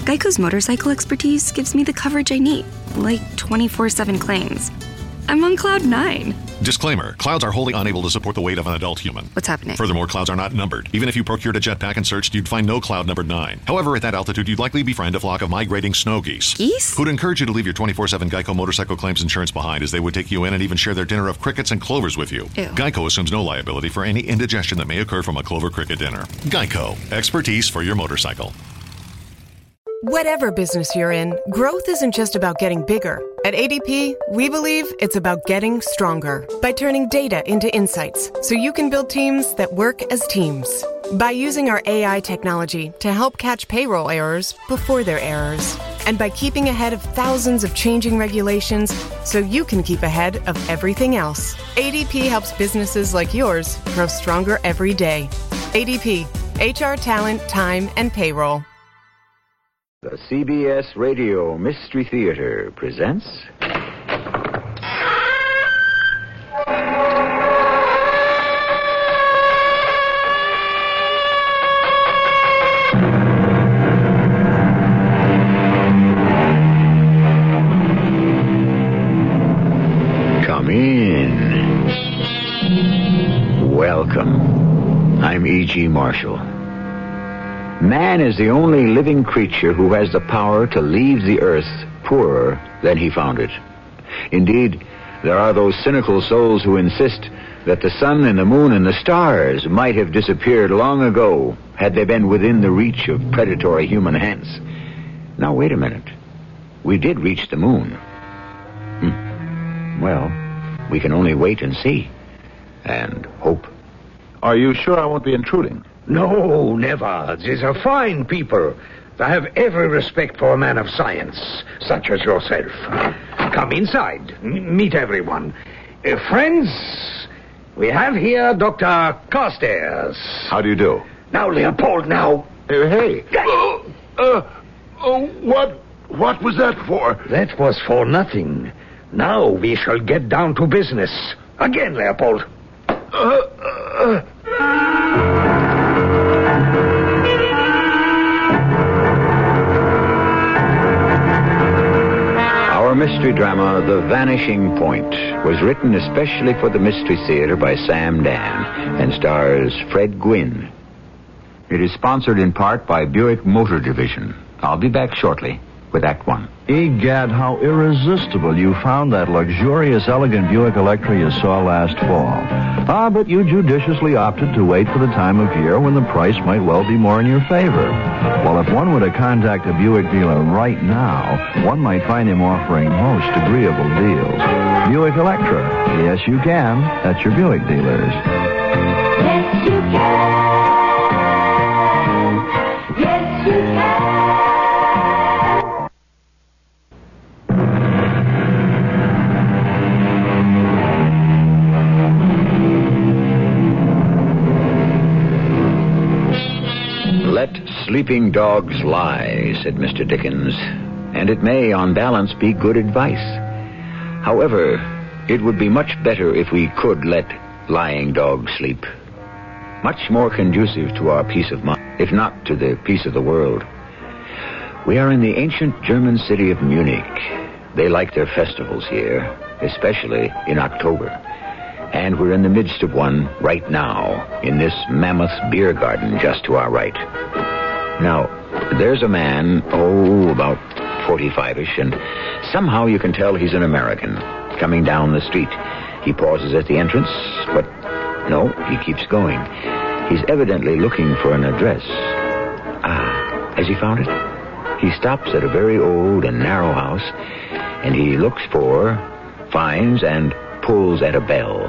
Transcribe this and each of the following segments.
Geico's motorcycle expertise gives me the coverage I need, like 24/7 claims. I'm on cloud 9. Disclaimer, clouds are wholly unable to support the weight of an adult human. What's happening? Furthermore, clouds are not numbered. Even if you procured a jetpack and searched, you'd find no cloud numbered 9. However, at that altitude, you'd likely befriend a flock of migrating snow geese. Geese? Who'd encourage you to leave your 24/7 Geico motorcycle claims insurance behind, as they would take you in and even share their dinner of crickets and clovers with you. Ew. Geico assumes no liability for any indigestion that may occur from a clover cricket dinner. Geico. Expertise for your motorcycle. Whatever business you're in, growth isn't just about getting bigger. At ADP, we believe it's about getting stronger by turning data into insights so you can build teams that work as teams. By using our AI technology to help catch payroll errors before they're errors. And by keeping ahead of thousands of changing regulations so you can keep ahead of everything else. ADP helps businesses like yours grow stronger every day. ADP, HR, talent, time, and payroll. The CBS Radio Mystery Theater presents... Come in. Welcome. I'm E.G. Marshall. Man is the only living creature who has the power to leave the earth poorer than he found it. Indeed, there are those cynical souls who insist that the sun and the moon and the stars might have disappeared long ago had they been within the reach of predatory human hands. Now, wait a minute. We did reach the moon. Well, we can only wait and see. And hope. Are you sure I won't be intruding? No, never. These are fine people. I have every respect for a man of science, such as yourself. Come inside. Meet everyone. Friends, we have here Dr. Carstairs. How do you do? Now, Leopold, now. Hey. What was that for? That was for nothing. Now we shall get down to business. Again, Leopold. Our mystery drama, The Vanishing Point, was written especially for the Mystery Theater by Sam Dan and stars Fred Gwynne. It is sponsored in part by Buick Motor Division. I'll be back shortly with Act One. Egad, how irresistible you found that luxurious, elegant Buick Electra you saw last fall. But you judiciously opted to wait for the time of year when the price might well be more in your favor. Well, if one were to contact a Buick dealer right now, one might find him offering most agreeable deals. Buick Electra. Yes, you can. That's your Buick dealers. Yes, you can. Yes, you can. Let sleeping dogs lie, said Mr. Dickens, and it may, on balance, be good advice. However, it would be much better if we could let lying dogs sleep. Much more conducive to our peace of mind, if not to the peace of the world. We are in the ancient German city of Munich. They like their festivals here, especially in October. And we're in the midst of one right now, in this mammoth beer garden just to our right. Now, there's a man, about 45-ish, and somehow you can tell he's an American, coming down the street. He pauses at the entrance, but no, he keeps going. He's evidently looking for an address. Has he found it? He stops at a very old and narrow house, and he looks for, finds, and pulls at a bell.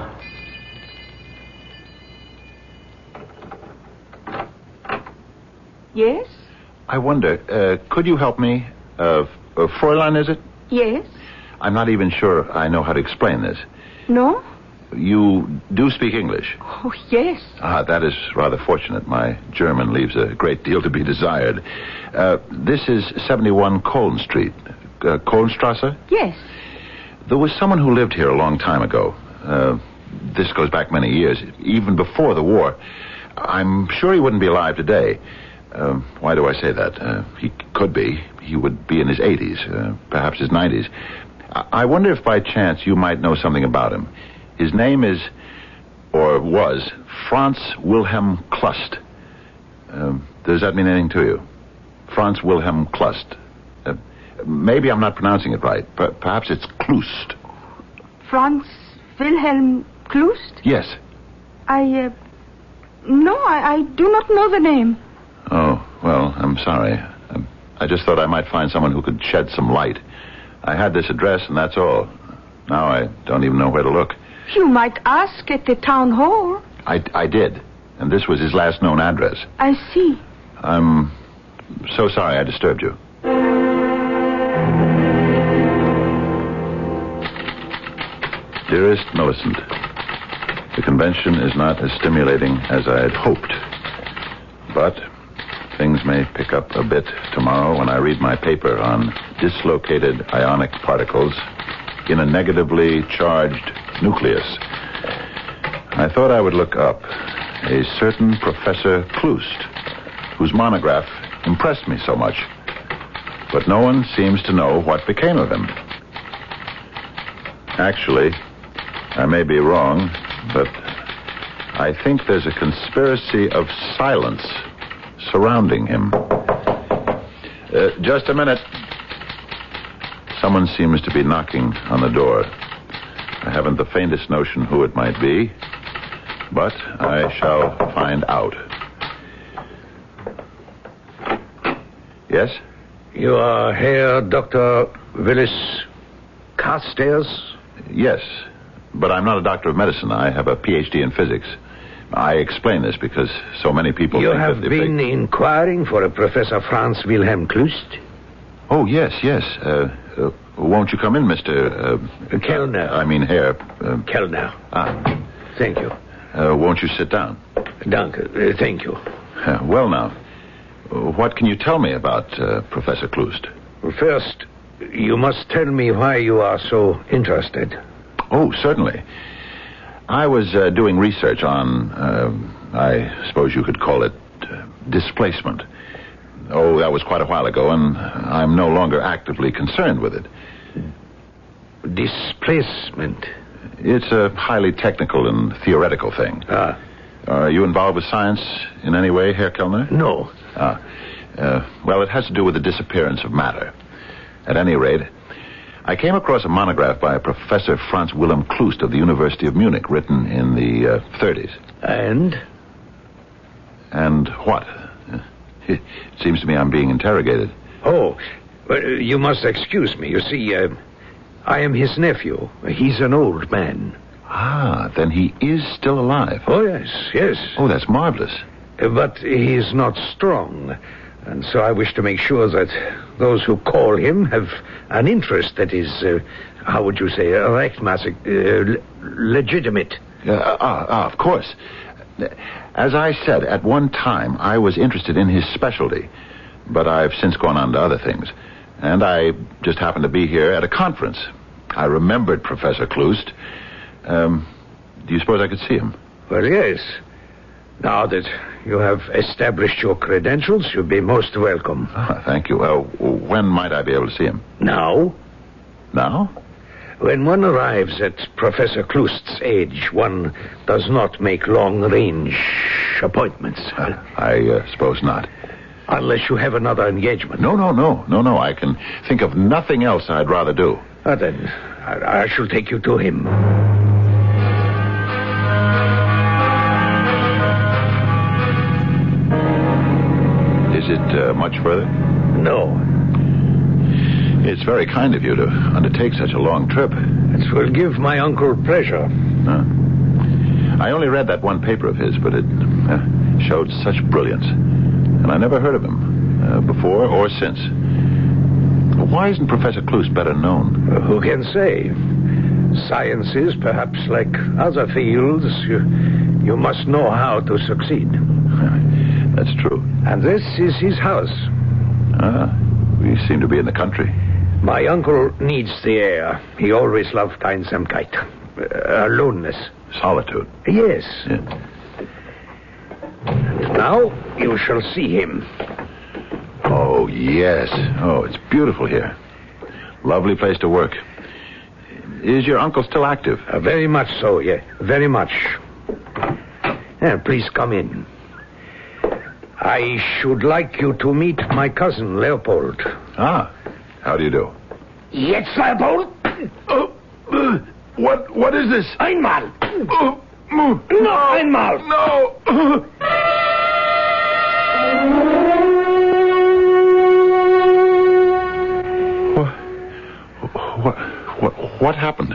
Yes? I wonder, could you help me? Fräulein, is it? Yes? I'm not even sure I know how to explain this. No? You do speak English? Oh, yes. That is rather fortunate. My German leaves a great deal to be desired. This is 71 Kohn Street. Kohnstrasse? Yes. There was someone who lived here a long time ago. This goes back many years, even before the war. I'm sure he wouldn't be alive today. Why do I say that? He could be. He would be in his 80s, perhaps his 90s. I wonder if by chance you might know something about him. His name is, or was, Franz Wilhelm Klust. Does that mean anything to you? Franz Wilhelm Klust. Maybe I'm not pronouncing it right. Perhaps it's Klust. Franz Wilhelm Klust? Yes. No, I do not know the name. Oh, well, I'm sorry. I just thought I might find someone who could shed some light. I had this address, and that's all. Now I don't even know where to look. You might ask at the town hall. I did, and this was his last known address. I see. I'm so sorry I disturbed you. Dearest Millicent, the convention is not as stimulating as I had hoped. But things may pick up a bit tomorrow when I read my paper on dislocated ionic particles in a negatively charged nucleus. I thought I would look up a certain Professor Klust, whose monograph impressed me so much. But no one seems to know what became of him. Actually, I may be wrong, but I think there's a conspiracy of silence surrounding him. Just a minute. Someone seems to be knocking on the door. I haven't the faintest notion who it might be, but I shall find out. Yes? You are Herr Dr. Willis Carstairs? Yes, but I'm not a doctor of medicine. I have a PhD in physics. I explain this because so many people You think have that been inquiring for a Professor Franz Wilhelm Klust? Oh, yes. Won't you come in, Mr. Kellner. Herr. Kellner. Thank you. Won't you sit down? Danke. Thank you. Well, now, what can you tell me about Professor Klust? First, you must tell me why you are so interested. Oh, certainly. I was doing research on, I suppose you could call it, displacement. Oh, that was quite a while ago, and I'm no longer actively concerned with it. Displacement? It's a highly technical and theoretical thing. Are you involved with science in any way, Herr Kellner? No. Well, it has to do with the disappearance of matter. At any rate, I came across a monograph by Professor Franz Wilhelm Klust of the University of Munich, written in the 30s. And? And what? It seems to me I'm being interrogated. Oh, well, you must excuse me. You see, I am his nephew. He's an old man. Ah, then he is still alive. Oh, yes. Oh, that's marvelous. But he's not strong. And so I wish to make sure that those who call him have an interest that is, how would you say, legitimate. Of course. As I said, at one time, I was interested in his specialty. But I've since gone on to other things. And I just happened to be here at a conference. I remembered Professor Klust. Do you suppose I could see him? Well, yes. Now that you have established your credentials, you'll be most welcome. Thank you. When might I be able to see him? Now. Now? When one arrives at Professor Klust's age, one does not make long-range appointments. I suppose not. Unless you have another engagement. No. I can think of nothing else I'd rather do. Then I shall take you to him. Is it much further? No. It's very kind of you to undertake such a long trip. It will give my uncle pleasure. I only read that one paper of his, but it showed such brilliance. And I never heard of him before or since. Why isn't Professor Klust better known? Who can say? Science is perhaps like other fields. You must know how to succeed. That's true. And this is his house. We seem to be in the country. My uncle needs the air. He always loved Einsamkeit. Aloneness. Solitude. Yes. Yeah. And now, you shall see him. Oh, yes. Oh, it's beautiful here. Lovely place to work. Is your uncle still active? Very much so, yeah. Very much. Please come in. I should like you to meet my cousin, Leopold. Ah, how do you do? Yes, Leopold. What is this? Einmal. No, einmal. No. What happened?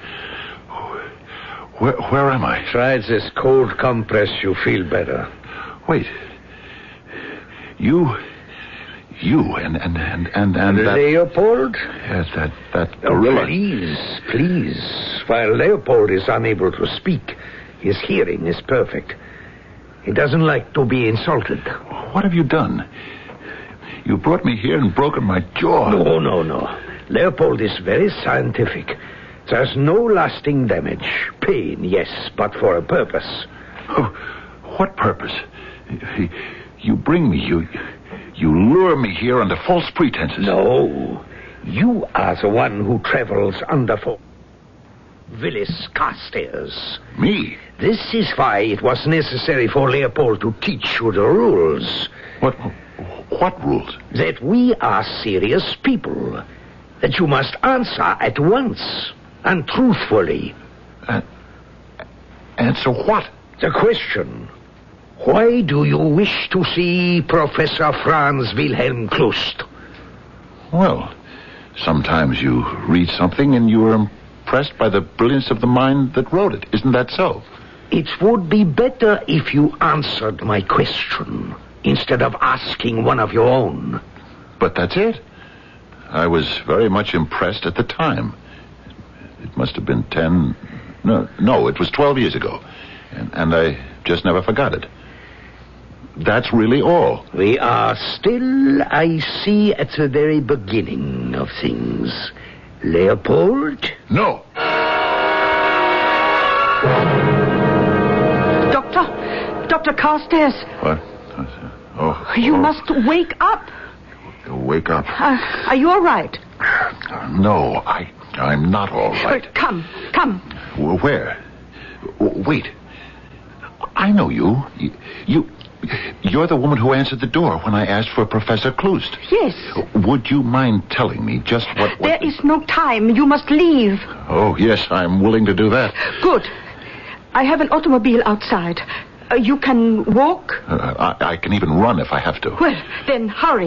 Where am I? Try this cold compress, you feel better. Wait. You and that... Leopold? Yes, that gorilla. Oh, please. While Leopold is unable to speak, his hearing is perfect. He doesn't like to be insulted. What have you done? You brought me here and broken my jaw. No. Leopold is very scientific. There's no lasting damage. Pain, yes, but for a purpose. Oh, what purpose? You bring me, you lure me here under false pretenses. No, you are the one who travels under Willis Carstairs. Me? This is why it was necessary for Leopold to teach you the rules. What rules? That we are serious people. That you must answer at once and truthfully. Answer what? The question. Why do you wish to see Professor Franz Wilhelm Klust? Well, sometimes you read something and you are impressed by the brilliance of the mind that wrote it. Isn't that so? It would be better if you answered my question instead of asking one of your own. But that's it. I was very much impressed at the time. It must have been 10... No, it was 12 years ago. And I just never forgot it. That's really all. We are still, I see, at the very beginning of things. Leopold? No. Dr. Carstairs. What? Oh. You must wake up. Wake up. Are you all right? No, I'm not all right. Come. Where? Wait. I know you. You're the woman who answered the door when I asked for Professor Klust. Yes. Would you mind telling me just what... There is no time. You must leave. Oh, yes, I'm willing to do that. Good. I have an automobile outside. You can walk? I can even run if I have to. Well, then hurry.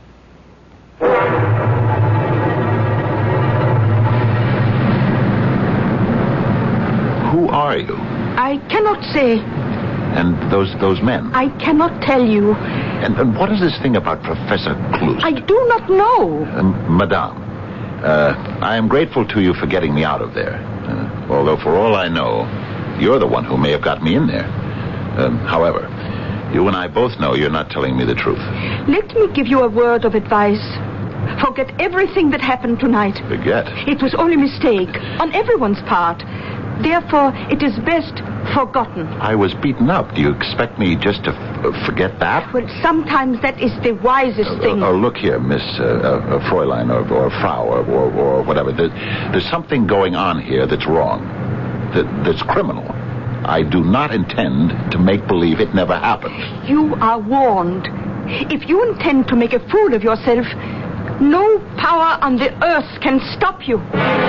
Who are you? I cannot say. And those men? I cannot tell you. And what is this thing about Professor Klust? I do not know. Madame, I am grateful to you for getting me out of there. Although for all I know, you're the one who may have got me in there. However, you and I both know you're not telling me the truth. Let me give you a word of advice. Forget everything that happened tonight. Forget? It was only a mistake on everyone's part. Therefore, it is best forgotten. I was beaten up. Do you expect me just to forget that? Well, sometimes that is the wisest thing. Look here, Miss Fräulein or Frau or whatever. There's something going on here that's wrong. That's criminal. I do not intend to make believe it never happened. You are warned. If you intend to make a fool of yourself, no power on the earth can stop you.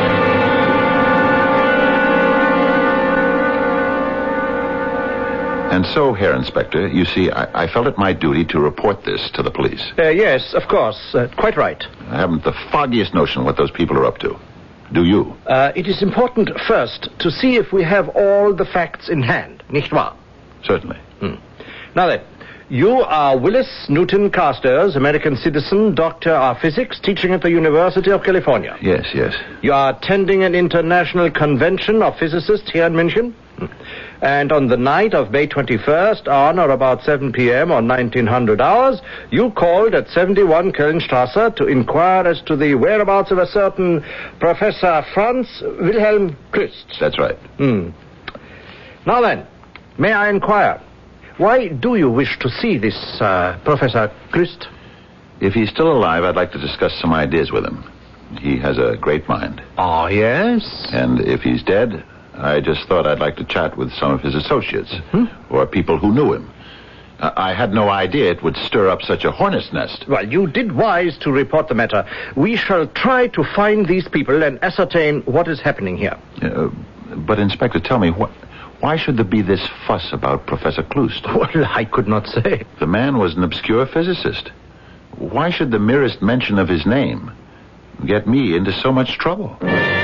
And so, Herr Inspector, you see, I felt it my duty to report this to the police. Yes, of course. Quite right. I haven't the foggiest notion what those people are up to. Do you? It is important first to see if we have all the facts in hand, nicht wahr? Certainly. Now then, you are Willis Newton Carstairs, American citizen, doctor of physics, teaching at the University of California. Yes. You are attending an international convention of physicists here in München. And on the night of May 21st, on or about 7 p.m. on 1900 hours, you called at 71 Kölnstrasse to inquire as to the whereabouts of a certain Professor Franz Wilhelm Klust. That's right. Now then, may I inquire, Why do you wish to see this Professor Klust? If he's still alive, I'd like to discuss some ideas with him. He has a great mind. Oh, yes? And if he's dead, I just thought I'd like to chat with some of his associates or people who knew him. I had no idea it would stir up such a hornet's nest. Well, you did wise to report the matter. We shall try to find these people and ascertain what is happening here. But, Inspector, tell me, why should there be this fuss about Professor Klust? Well, I could not say. The man was an obscure physicist. Why should the merest mention of his name get me into so much trouble?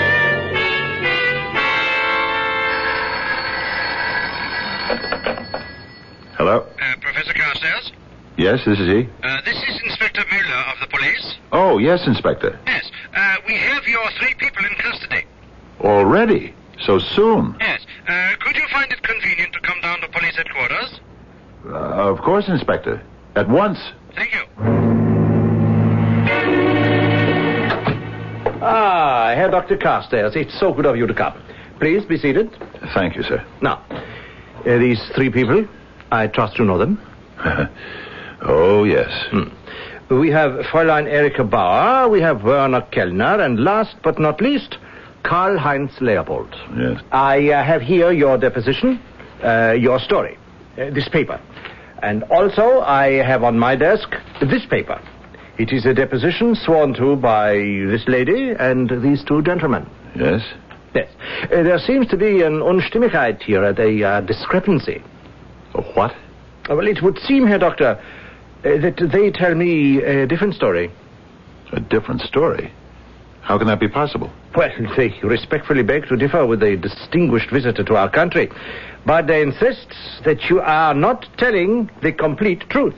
Hello? Professor Carstairs? Yes, this is he. This is Inspector Mueller of the police. Oh, yes, Inspector. Yes. We have your 3 people in custody. Already? So soon? Yes. Could you find it convenient to come down to police headquarters? Of course, Inspector. At once. Thank you. Ah, Herr Dr. Carstairs, it's so good of you to come. Please be seated. Thank you, sir. Now, these 3 people, I trust you know them. Oh, yes. We have Fräulein Erika Bauer, we have Werner Kellner, and last but not least, Karl-Heinz Leopold. Yes. I have here your deposition, your story, this paper. And also, I have on my desk this paper. It is a deposition sworn to by this lady and these 2 gentlemen. Yes? Yes. There seems to be an Unstimmigkeit here, a discrepancy. A what? Well, it would seem, Herr Doctor, that they tell me a different story. A different story? How can that be possible? Well, they respectfully beg to differ with a distinguished visitor to our country. But they insist that you are not telling the complete truth.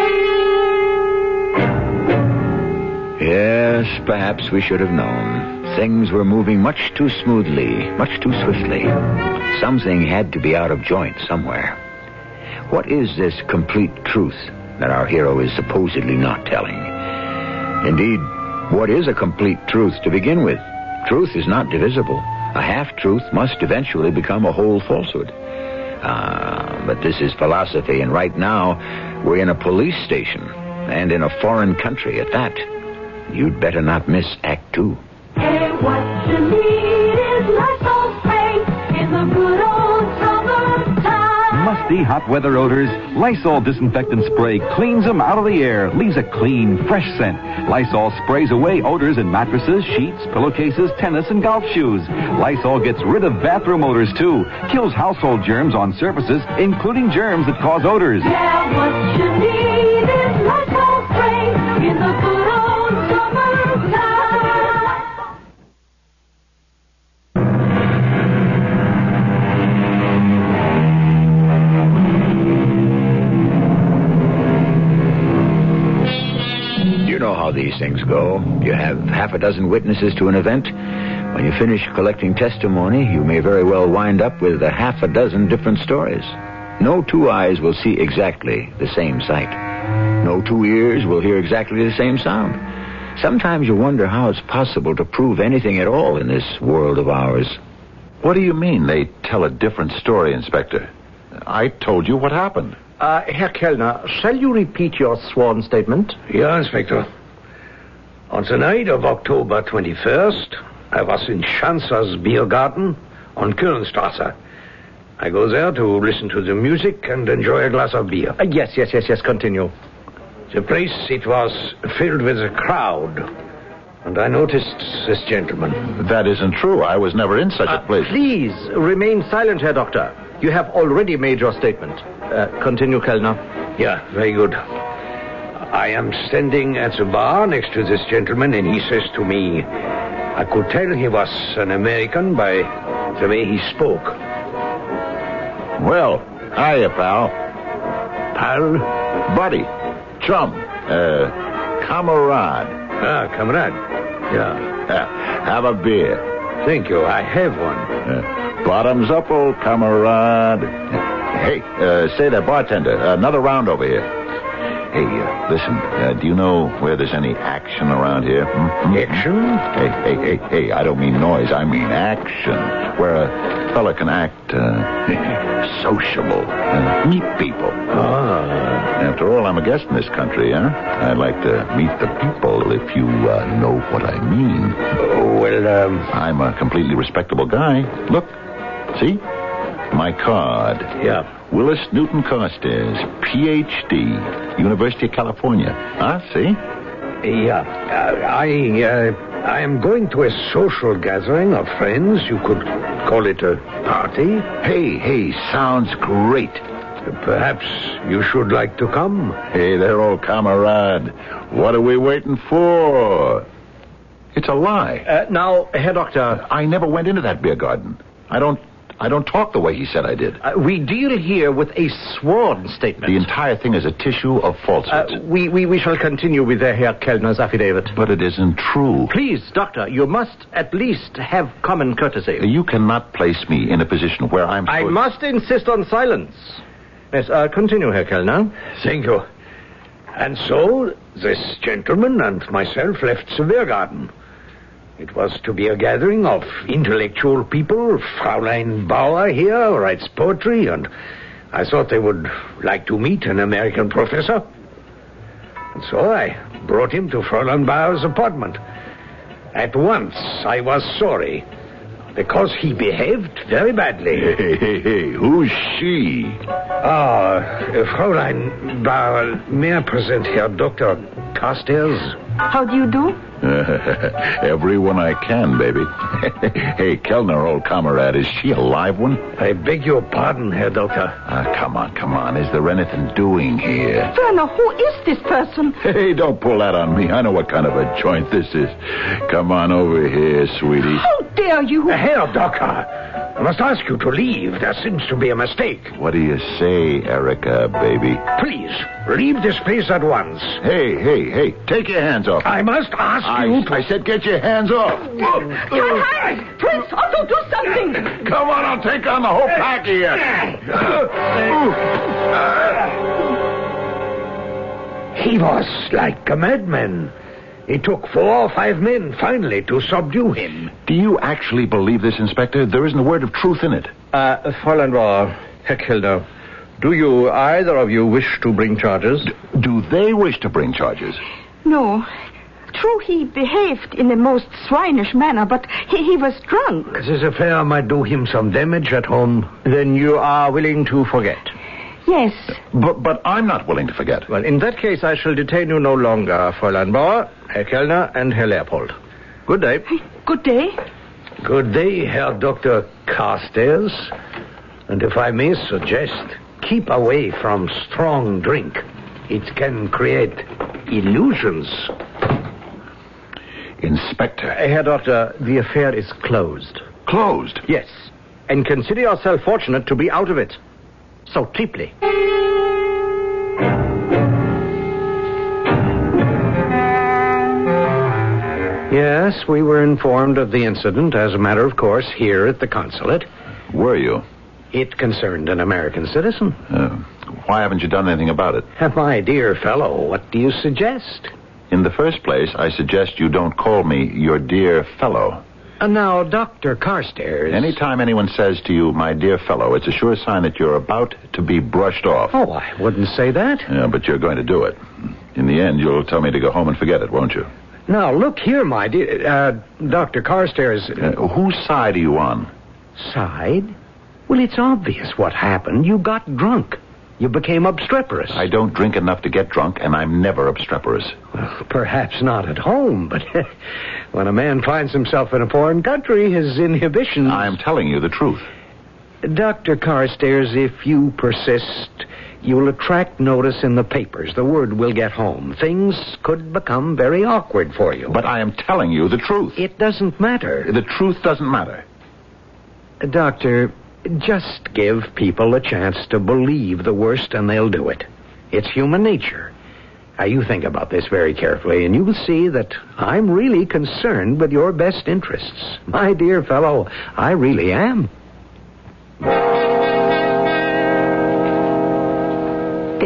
Yes, perhaps we should have known. Things were moving much too smoothly, much too swiftly. Something had to be out of joint somewhere. What is this complete truth that our hero is supposedly not telling? Indeed, what is a complete truth to begin with? Truth is not divisible. A half-truth must eventually become a whole falsehood. But this is philosophy, and right now we're in a police station, and in a foreign country at that. You'd better not miss Act 2. Hey, what you need is Lysol spray in the good old summertime. Musty hot weather odors, Lysol disinfectant spray cleans them out of the air, leaves a clean, fresh scent. Lysol sprays away odors in mattresses, sheets, pillowcases, tennis, and golf shoes. Lysol gets rid of bathroom odors, too. Kills household germs on surfaces, including germs that cause odors. Yeah, what you need is Lysol spray in the good old summertime. You know how these things go. You have half a dozen witnesses to an event. When you finish collecting testimony, you may very well wind up with a half a dozen different stories. No 2 eyes will see exactly the same sight. No 2 ears will hear exactly the same sound. Sometimes you wonder how it's possible to prove anything at all in this world of ours. What do you mean they tell a different story, Inspector? I told you what happened. Herr Kellner, shall you repeat your sworn statement? Yeah, Inspector. On the night of October 21st, I was in Schanzer's beer garden on Kölnstrasse. I go there to listen to the music and enjoy a glass of beer. Yes, continue. The place, it was filled with a crowd. And I noticed this gentleman. That isn't true. I was never in such a place. Please, remain silent, Herr Doctor. You have already made your statement. Continue, Kellner. Yeah, very good. I am standing at the bar next to this gentleman, and he says to me, I could tell he was an American by the way he spoke. Well, hiya, pal. Pal? Buddy. Chum. Comrade. Comrade. Yeah. Have a beer. Thank you. I have one. Bottoms up, old comrade. Hey, say there, bartender, another round over here. Hey, listen, do you know where there's any action around here? Action? Hey, I don't mean noise, I mean action. Where a fella can act sociable and meet people. After all, I'm a guest in this country, huh? I'd like to meet the people, if you know what I mean. I'm a completely respectable guy. Look, see? My card. Yeah. Willis Newton Carstairs, Ph.D., University of California. See? Yeah. I am going to a social gathering of friends. You could call it a party. Hey, sounds great. Perhaps you should like to come. Hey there, old comrade. What are we waiting for? It's a lie. Now, Herr Doctor... I never went into that beer garden. I don't talk the way he said I did. We deal here with a sworn statement. The entire thing is a tissue of falsehoods. We shall continue with Herr Kellner's affidavit. But it isn't true. Please, Doctor, you must at least have common courtesy. You cannot place me in a position where I'm I must insist on silence. Yes, continue, Herr Kellner. Thank you. And so, this gentleman and myself left the beer garden. It was to be a gathering of intellectual people. Fraulein Bauer here writes poetry, and I thought they would like to meet an American professor. And so I brought him to Fraulein Bauer's apartment. At once, I was sorry, because he behaved very badly. Hey, who's she? Fraulein Bauer, may I present Herr Dr. Carstairs? How do you do? Everyone I can, baby. Hey, Kellner, old comrade, is she a live one? I beg your pardon, Herr Doctor. Come on. Is there anything doing here? Werner, who is this person? Hey, don't pull that on me. I know what kind of a joint this is. Come on over here, sweetie. How dare you? Herr Doctor, I must ask you to leave. There seems to be a mistake. What do you say, Erica, baby? Please, leave this place at once. Hey, take your hands off. I must ask you to... I said get your hands off. Karl-Heinz! Prince Otto, do something! Come on, I'll take on the whole pack here. He was like a madman. It took 4 or 5 men, finally, to subdue him. Do you actually believe this, Inspector? There isn't a word of truth in it. Fräulein Bauer, Herr Kellner, do you, either of you, wish to bring charges? Do they wish to bring charges? No. True, he behaved in the most swinish manner, but he was drunk. This affair might do him some damage at home. Then you are willing to forget? Yes. But I'm not willing to forget. Well, in that case, I shall detain you no longer, Fräulein Bauer, Herr Kellner, and Herr Leopold. Good day. Good day. Good day, Herr Dr. Carstairs. And if I may suggest, keep away from strong drink. It can create illusions. Inspector. Herr Doctor, the affair is closed. Closed? Yes. And consider yourself fortunate to be out of it. So cheaply. Yes, we were informed of the incident, as a matter of course, here at the consulate. Were you? It concerned an American citizen. Why haven't you done anything about it? My dear fellow, what do you suggest? In the first place, I suggest you don't call me your dear fellow. Now, Dr. Carstairs... Anytime anyone says to you, my dear fellow, it's a sure sign that you're about to be brushed off. Oh, I wouldn't say that. Yeah, but you're going to do it. In the end, you'll tell me to go home and forget it, won't you? Now, look here, my dear... Dr. Carstairs... whose side are you on? Side? Well, it's obvious what happened. You got drunk. You became obstreperous. I don't drink enough to get drunk, and I'm never obstreperous. Well, perhaps not at home, but when a man finds himself in a foreign country, his inhibitions... I'm telling you the truth. Dr. Carstairs, if you persist, you will attract notice in the papers. The word will get home. Things could become very awkward for you. But I am telling you the truth. It doesn't matter. The truth doesn't matter. Doctor... just give people a chance to believe the worst and they'll do it. It's human nature. Now, you think about this very carefully and you will see that I'm really concerned with your best interests. My dear fellow, I really am.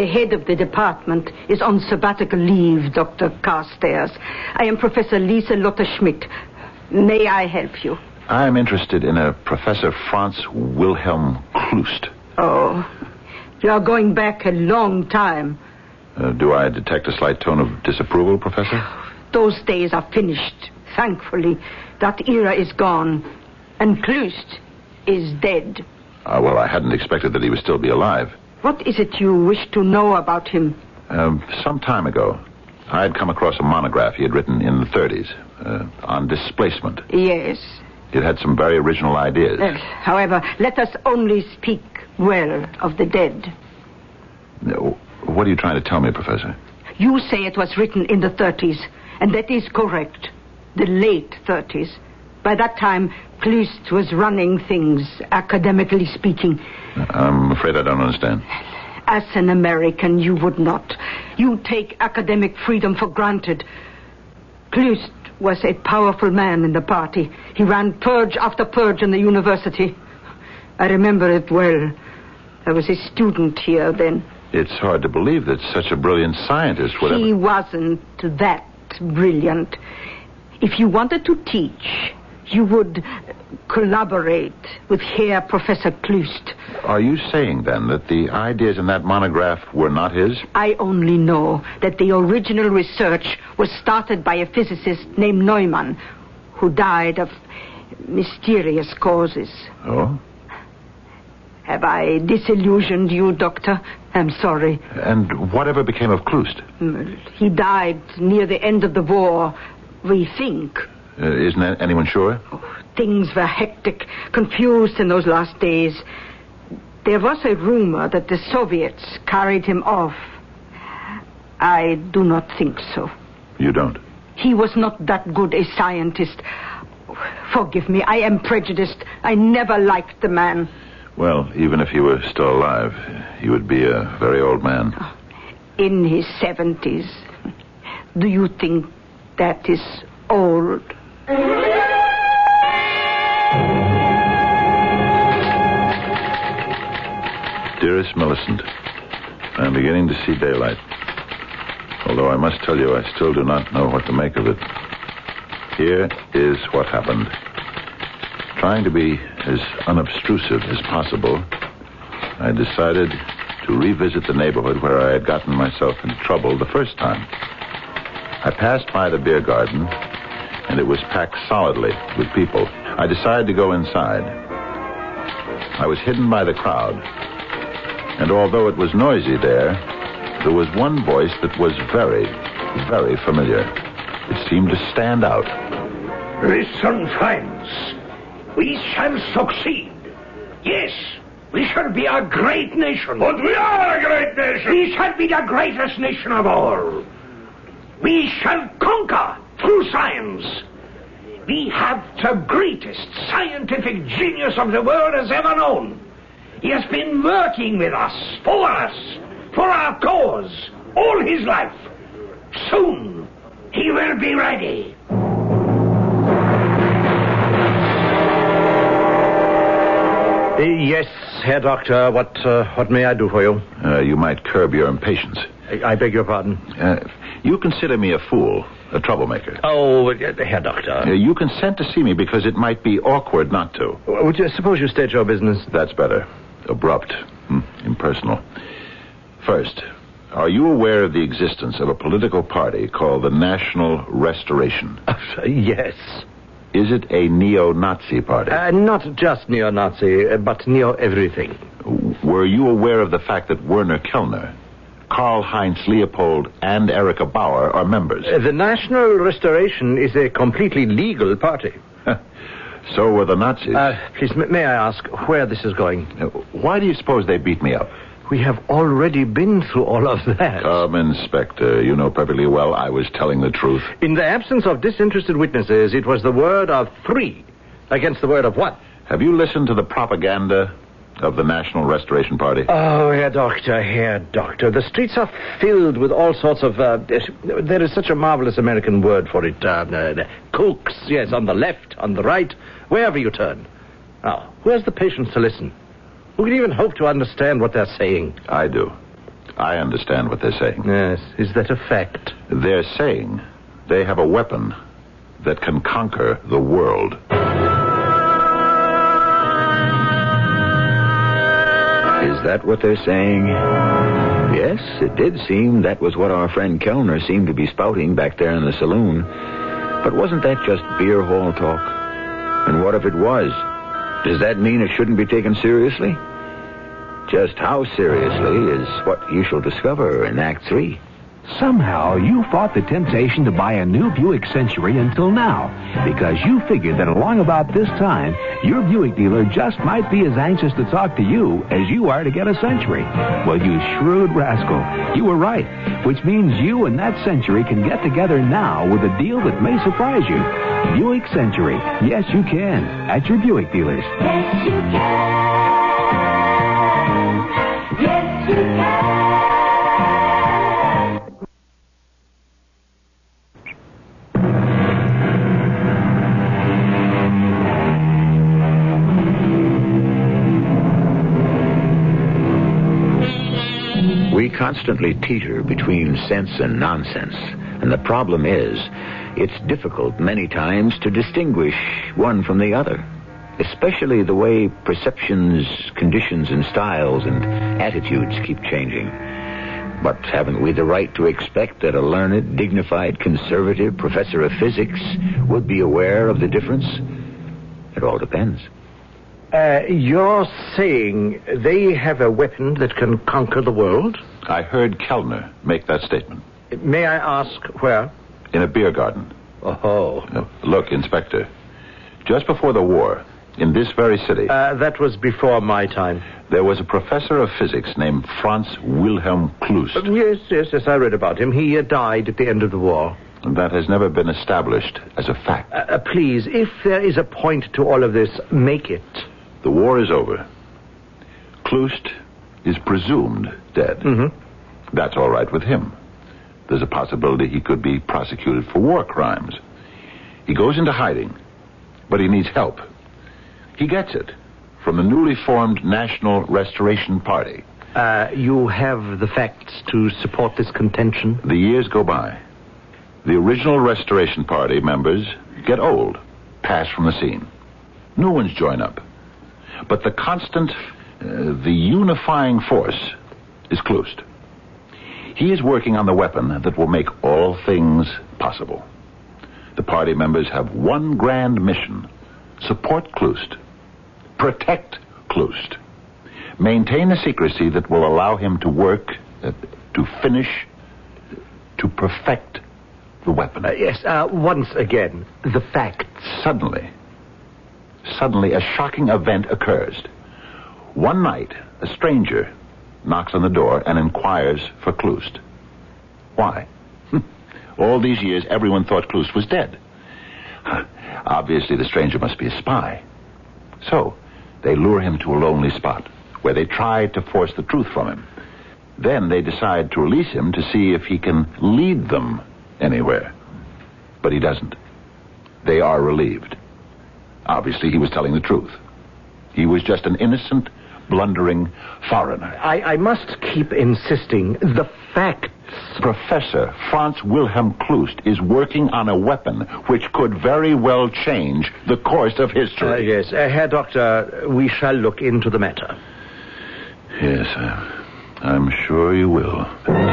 The head of the department is on sabbatical leave, Dr. Carstairs. I am Professor Lisa Lotte Schmidt. May I help you? I'm interested in a Professor Franz Wilhelm Klust. Oh, you are going back a long time. Do I detect a slight tone of disapproval, Professor? Those days are finished, thankfully. That era is gone. And Klust is dead. Well, I hadn't expected that he would still be alive. What is it you wish to know about him? Some time ago, I had come across a monograph he had written in the 30s on displacement. Yes. It had some very original ideas. However, let us only speak well of the dead. What are you trying to tell me, Professor? You say it was written in the 30s, and that is correct. The late 30s. By that time, Klust was running things, academically speaking. I'm afraid I don't understand. As an American, you would not. You take academic freedom for granted. Klust was a powerful man in the party. He ran purge after purge in the university. I remember it well. I was a student here then. It's hard to believe that such a brilliant scientist would He wasn't that brilliant. If you wanted to teach, you would collaborate with Herr Professor Klust. Are you saying, then, that the ideas in that monograph were not his? I only know that the original research was started by a physicist named Neumann, who died of mysterious causes. Oh? Have I disillusioned you, Doctor? I'm sorry. And whatever became of Klust? He died near the end of the war, we think. Isn't anyone sure? Things were hectic, confused in those last days. There was a rumor that the Soviets carried him off. I do not think so. You don't? He was not that good a scientist. Forgive me, I am prejudiced. I never liked the man. Well, even if he were still alive, he would be a very old man. In his 70s. Do you think that is old? Dearest Millicent, I am beginning to see daylight. Although I must tell you, I still do not know what to make of it. Here is what happened. Trying to be as unobtrusive as possible, I decided to revisit the neighborhood where I had gotten myself into trouble the first time. I passed by the beer garden, and it was packed solidly with people. I decided to go inside. I was hidden by the crowd, and although it was noisy there was one voice that was very, very familiar. It seemed to stand out. Listen, friends. We shall succeed. Yes, we shall be a great nation. But we are a great nation. We shall be the greatest nation of all. We shall conquer through science. We have the greatest scientific genius of the world has ever known. He has been working with us, for our cause, all his life. Soon, he will be ready. Yes, Herr Doctor. What may I do for you? You might curb your impatience. I beg your pardon? You consider me a fool, a troublemaker. Oh, Herr Doctor. You consent to see me because it might be awkward not to. Would you suppose you state your business? That's better. Abrupt. Impersonal. First, are you aware of the existence of a political party called the National Restoration? Yes. Is it a neo-Nazi party? Not just neo-Nazi, but neo-everything. Were you aware of the fact that Werner Kellner, Karl-Heinz Leopold, and Erika Bauer are members? The National Restoration is a completely legal party. So were the Nazis. Please, may I ask where this is going? Why do you suppose they beat me up? We have already been through all of that. Come, Inspector. You know perfectly well I was telling the truth. In the absence of disinterested witnesses, it was the word of 3 against the word of 1. Have you listened to the propaganda of the National Restoration Party? Oh, Herr Doctor. The streets are filled with all sorts of... there is such a marvelous American word for it. Kooks, yes, on the left, on the right, wherever you turn. Now, who has the patience to listen? Who can even hope to understand what they're saying? I do. I understand what they're saying. Yes. Is that a fact? They're saying they have a weapon that can conquer the world. Is that what they're saying? Yes, it did seem that was what our friend Kellner seemed to be spouting back there in the saloon. But wasn't that just beer hall talk? And what if it was? Does that mean it shouldn't be taken seriously? Just how seriously is what you shall discover in Act 3. Somehow you fought the temptation to buy a new Buick Century until now, because you figured that along about this time, your Buick dealer just might be as anxious to talk to you as you are to get a Century. Well, you shrewd rascal, you were right, which means you and that Century can get together now with a deal that may surprise you. Buick Century. Yes, you can. At your Buick dealers. Yes, you can. Yes, you can. We constantly teeter between sense and nonsense, and the problem is, it's difficult many times to distinguish one from the other, especially the way perceptions, conditions, and styles and attitudes keep changing. But haven't we the right to expect that a learned, dignified, conservative professor of physics would be aware of the difference? It all depends. You're saying they have a weapon that can conquer the world? I heard Kellner make that statement. May I ask where? In a beer garden. Oh. Look, Inspector, just before the war, in this very city... that was before my time. There was a professor of physics named Franz Wilhelm Klust. Yes, I read about him. He died at the end of the war. That has never been established as a fact. Please, if there is a point to all of this, make it. The war is over. Klust is presumed dead. Mm-hmm. That's all right with him. There's a possibility he could be prosecuted for war crimes. He goes into hiding, but he needs help. He gets it from the newly formed National Restoration Party. You have the facts to support this contention? The years go by. The original Restoration Party members get old, pass from the scene. New ones join up. But the constant, the unifying force is Klust. He is working on the weapon that will make all things possible. The party members have one grand mission: support Klust, protect Klust, maintain a secrecy that will allow him to work, to finish, to perfect the weapon. Yes, once again, the facts. Suddenly, a shocking event occurs. One night, a stranger knocks on the door and inquires for Klust. Why? All these years, everyone thought Klust was dead. Obviously, the stranger must be a spy. So, they lure him to a lonely spot, where they try to force the truth from him. Then they decide to release him to see if he can lead them anywhere. But he doesn't. They are relieved. Obviously, he was telling the truth. He was just an innocent, blundering foreigner. I must keep insisting. The facts. Professor Franz Wilhelm Klust is working on a weapon which could very well change the course of history. Yes, Herr Doctor, we shall look into the matter. Yes, I'm sure you will.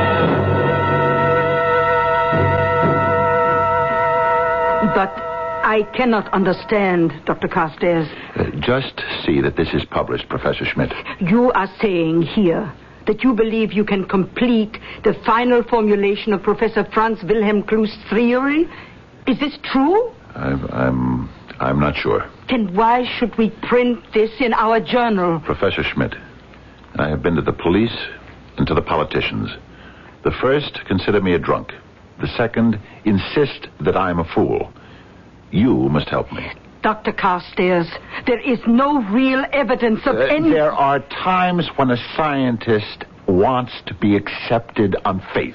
But I cannot understand, Dr. Carstairs. Just see that this is published, Professor Schmidt. You are saying here that you believe you can complete the final formulation of Professor Franz Wilhelm Klust's theory? Is this true? I'm not sure. Then why should we print this in our journal? Professor Schmidt, I have been to the police and to the politicians. The first consider me a drunk. The second insist that I'm a fool. You must help me. Dr. Carstairs, there is no real evidence of any... There are times when a scientist wants to be accepted on faith.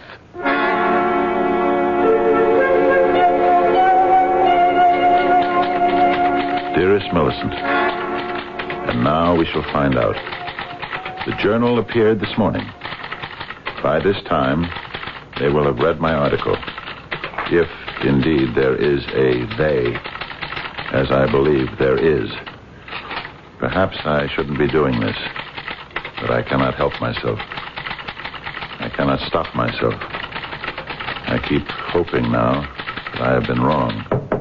Dearest Millicent, and now we shall find out. The journal appeared this morning. By this time, they will have read my article. If, indeed, there is a they, as I believe there is. Perhaps I shouldn't be doing this, but I cannot help myself. I cannot stop myself. I keep hoping now that I have been wrong.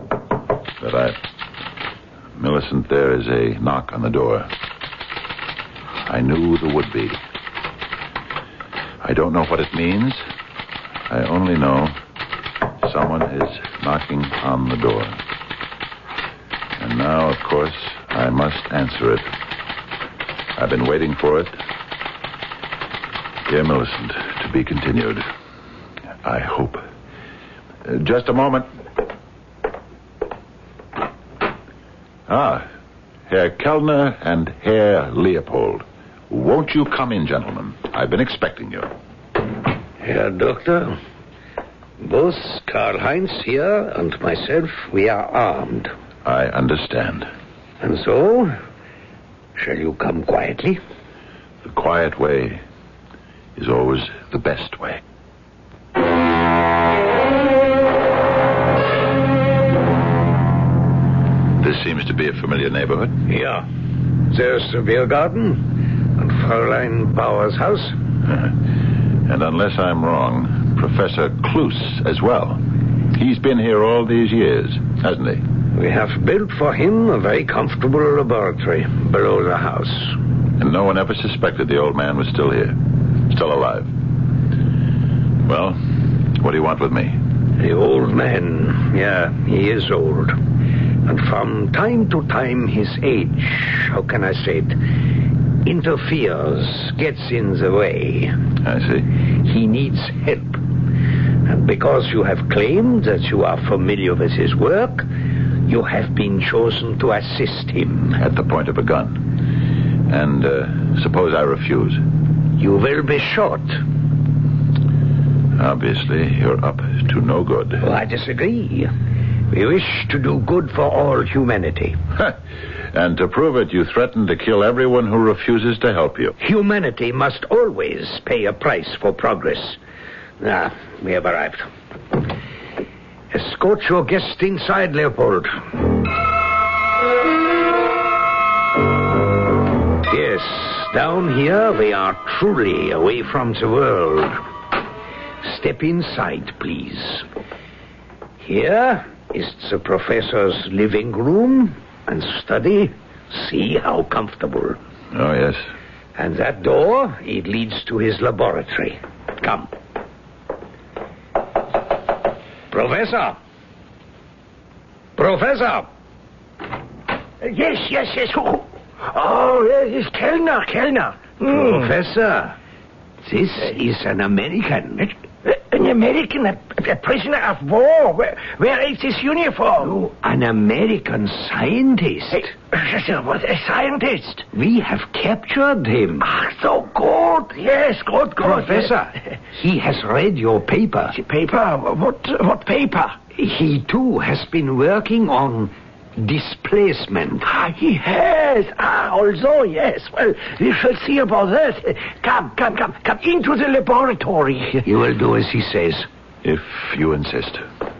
Millicent, there is a knock on the door. I knew there would be. I don't know what it means. I only know someone is knocking on the door. And now, of course, I must answer it. I've been waiting for it. Dear Millicent, to be continued. I hope. Just a moment. Herr Kellner and Herr Leopold. Won't you come in, gentlemen? I've been expecting you. Herr Doctor, both Karl-Heinz here and myself, we are armed. I understand. And so, shall you come quietly? The quiet way is always the best way. This seems to be a familiar neighborhood. Yeah. There's the beer garden and Fräulein Bauer's house. And unless I'm wrong, Professor Klus as well. He's been here all these years, hasn't he? We have built for him a very comfortable laboratory below the house. And no one ever suspected the old man was still here, still alive. Well, what do you want with me? The old man, yeah, he is old. And from time to time his age, how can I say it, interferes, gets in the way. I see. He needs help. And because you have claimed that you are familiar with his work, you have been chosen to assist him. At the point of a gun. And suppose I refuse? You will be shot. Obviously, you're up to no good. Oh, I disagree. We wish to do good for all humanity. And to prove it, you threaten to kill everyone who refuses to help you. Humanity must always pay a price for progress. We have arrived. Escort your guest inside, Leopold. Yes, down here we are truly away from the world. Step inside, please. Here is the professor's living room and study. See how comfortable. Oh, yes. And that door, it leads to his laboratory. Come. Professor! Professor! Yes. Oh, yes, Kellner. Professor, this is an American. An American? A prisoner of war? Where is his uniform? Oh, an American scientist. What, a scientist? We have captured him. So good. Yes, good. Professor, he has read your paper. Paper? What paper? He, too, has been working on displacement. He has. Also, yes. Well, we shall see about that. Come into the laboratory. You will do as he says. If you insist.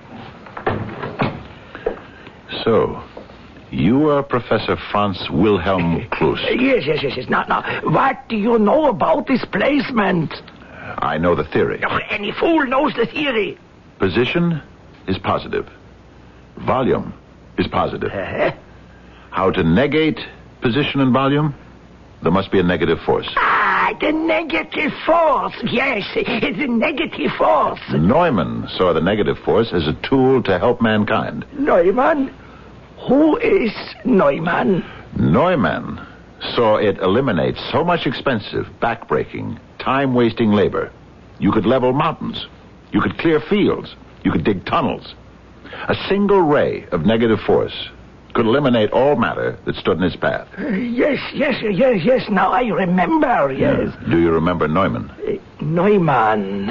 So, you are Professor Franz Wilhelm Klus. Yes. Now, what do you know about displacement? I know the theory. Any fool knows the theory. Position is positive. Volume is positive. How to negate position and volume? There must be a negative force. The negative force. Yes, it's a negative force. Neumann saw the negative force as a tool to help mankind. Neumann? Who is Neumann? Neumann saw it eliminate so much expensive, backbreaking, time-wasting labor. You could level mountains. You could clear fields. You could dig tunnels. A single ray of negative force could eliminate all matter that stood in its path. Yes. Now I remember, yes. Do you remember Neumann? Neumann.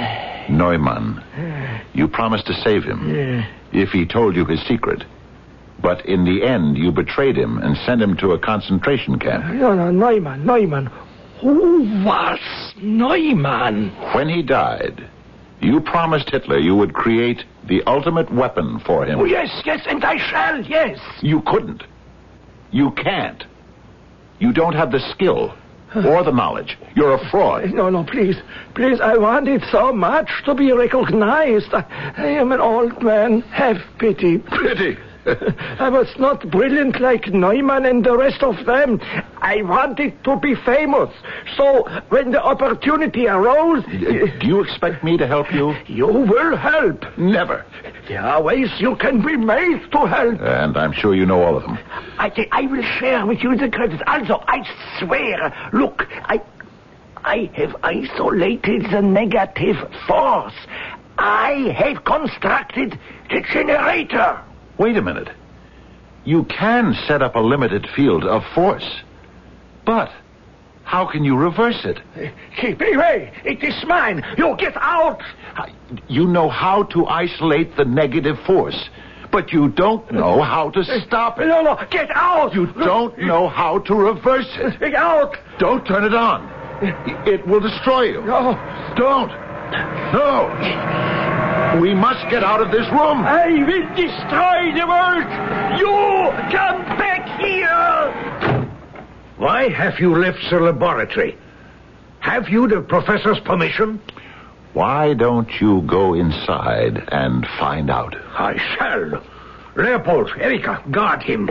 You promised to save him if he told you his secret. But in the end, you betrayed him and sent him to a concentration camp. No, Neumann. Who was Neumann? When he died, you promised Hitler you would create the ultimate weapon for him. Oh, yes, and I shall, yes. You couldn't. You can't. You don't have the skill or the knowledge. You're a fraud. No, please, I want it so much to be recognized. I am an old man. Have pity. Pity? I was not brilliant like Neumann and the rest of them. I wanted to be famous. So when the opportunity arose... Do you expect me to help you? You will help. Never. There are ways you can be made to help. And I'm sure you know all of them. I will share with you the credit. Also, I swear, look, I have isolated the negative force. I have constructed the generator. Wait a minute. You can set up a limited field of force. But how can you reverse it? Keep it away. It is mine. You get out. You know how to isolate the negative force, but you don't know how to stop it. No, get out. You don't know how to reverse it. Get out. Don't turn it on. It will destroy you. No. Don't. No. We must get out of this room. I will destroy the world. You come back here. Why have you left the laboratory? Have you the professor's permission? Why don't you go inside and find out? I shall. Leopold, Erika, guard him.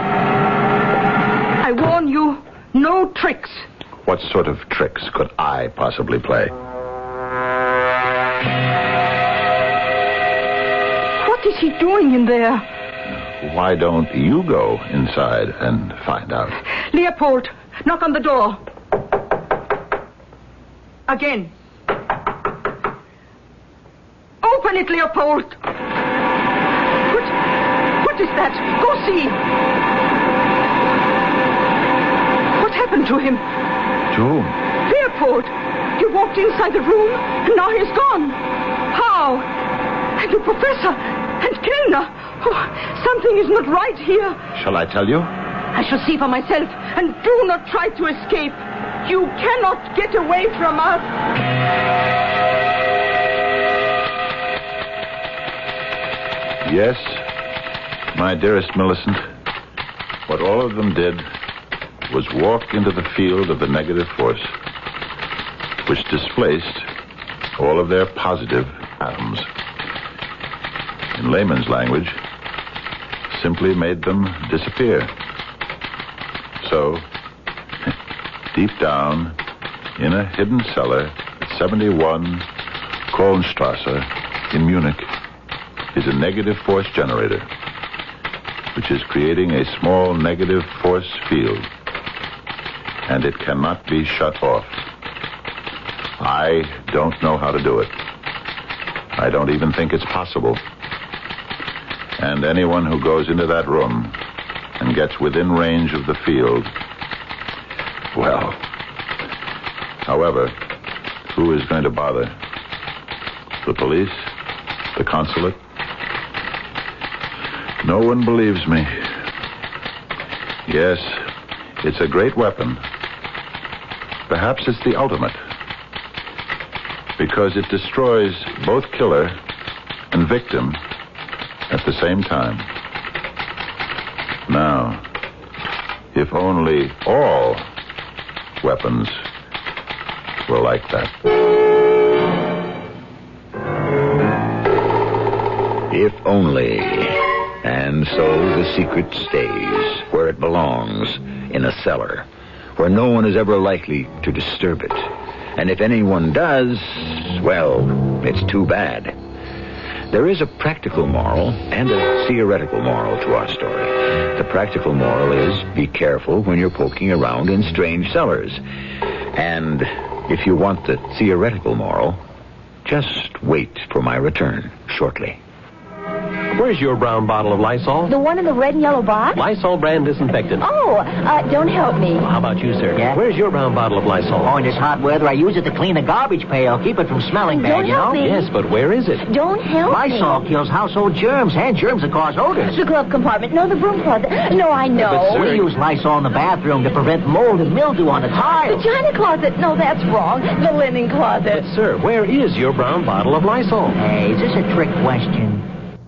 I warn you, no tricks. What sort of tricks could I possibly play? What is he doing in there? Why don't you go inside and find out? Leopold, knock on the door. Again. Open it, Leopold. What is that? Go see. What happened to him? To whom? Leopold. You walked inside the room, and now he's gone. How? And the professor and Kellner. Oh, something is not right here. Shall I tell you? I shall see for myself, and do not try to escape. You cannot get away from us. Yes, my dearest Millicent. What all of them did was walk into the field of the negative force, which displaced all of their positive atoms. In layman's language, simply made them disappear. So, deep down, in a hidden cellar at 71 Kohlenstrasse in Munich, is a negative force generator, which is creating a small negative force field, and it cannot be shut off. I don't know how to do it. I don't even think it's possible. And anyone who goes into that room and gets within range of the field, well, however, who is going to bother? The police? The consulate? No one believes me. Yes, it's a great weapon. Perhaps it's the ultimate. Because it destroys both killer and victim at the same time. Now, if only all weapons were like that. If only. And so the secret stays where it belongs, in a cellar, where no one is ever likely to disturb it. And if anyone does, well, it's too bad. There is a practical moral and a theoretical moral to our story. The practical moral is be careful when you're poking around in strange cellars. And if you want the theoretical moral, just wait for my return shortly. Where's your brown bottle of Lysol? The one in the red and yellow box? Lysol brand disinfectant. Oh, don't help me. How about you, sir? Yeah? Where's your brown bottle of Lysol? Oh, in this hot weather, I use it to clean the garbage pail. Keep it from smelling bad, Don't help me. Yes, but where is it? Don't help Lysol me. kills household germs and germs that cause odors. The glove compartment. No, the broom closet. No, I know. But, sir, we use Lysol in the bathroom to prevent mold and mildew on the tiles. The china closet. No, that's wrong. The linen closet. But, sir, where is your brown bottle of Lysol? Hey, is this a trick question?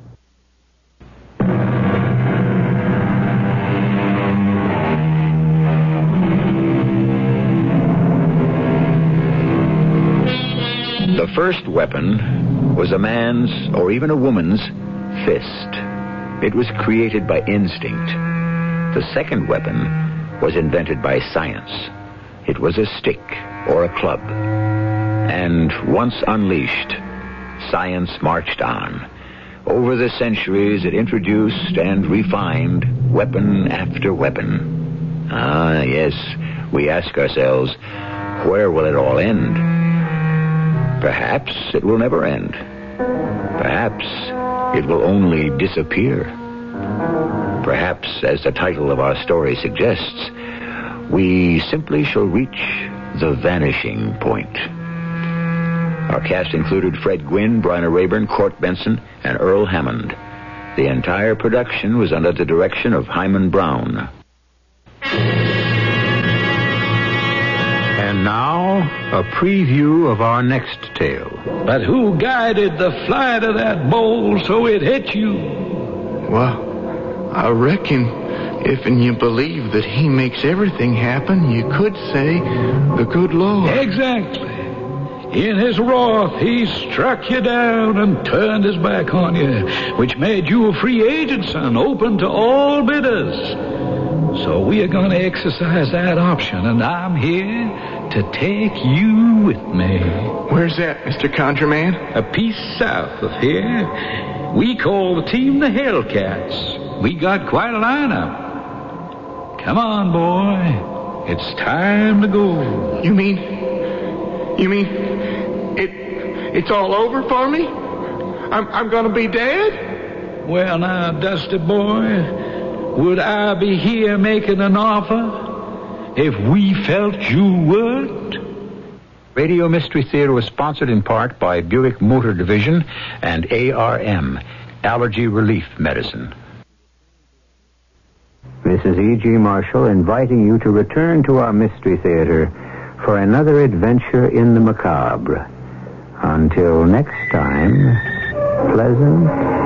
The first weapon was a man's or even a woman's fist. It was created by instinct. The second weapon was invented by science. It was a stick or a club. And once unleashed, science marched on. Over the centuries, it introduced and refined weapon after weapon. Ah, yes, we ask ourselves, where will it all end? Perhaps it will never end. Perhaps it will only disappear. Perhaps, as the title of our story suggests, we simply shall reach the vanishing point. Our cast included Fred Gwynne, Bryna Rayburn, Court Benson, and Earl Hammond. The entire production was under the direction of Hyman Brown. And now, a preview of our next tale. But who guided the flight of that bowl so it hit you? Well, I reckon if you believe that he makes everything happen, you could say the good Lord. Exactly. In his wrath, he struck you down and turned his back on you, which made you a free agent, son, open to all bidders. So we are going to exercise that option, and I'm here to take you with me. Where's that, Mr. Conjureman? A piece south of here. We call the team the Hellcats. We got quite a lineup. Come on, boy. It's time to go. You mean it's all over for me? I'm going to be dead? Well, now, Dusty boy, would I be here making an offer if we felt you would? Radio Mystery Theater was sponsored in part by Buick Motor Division and ARM, Allergy Relief Medicine. This is E.G. Marshall inviting you to return to our Mystery Theater for another adventure in the macabre. Until next time, pleasant